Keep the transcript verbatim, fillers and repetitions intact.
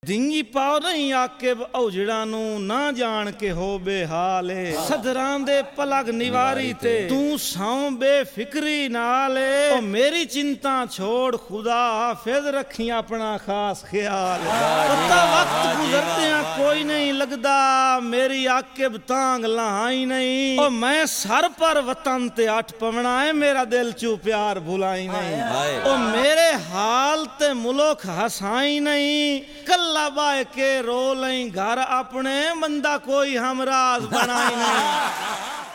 धिंगी पाओ नहीं आके औजड़ा नू ना जान के हो बेहाले सदरां दे पलग निवारी ते तू सौ बेफिक्री नाले ओ मेरी चिंता छोड़ खुदा हाफिज रखी अपना खास ख्याल पता वक्त गुजरते कोई नहीं लगदा मेरी आकिब तांग लहाई नहीं ओ मैं सर पर वतन ते अठ पवना है मेरा दिल चू प्यार भुलाई नहीं ओ मेरे हाल ते मुल्क हसाई नहीं कल्ला बाए के रो लई घर अपने बंदा कोई हमराज बनाई नहीं।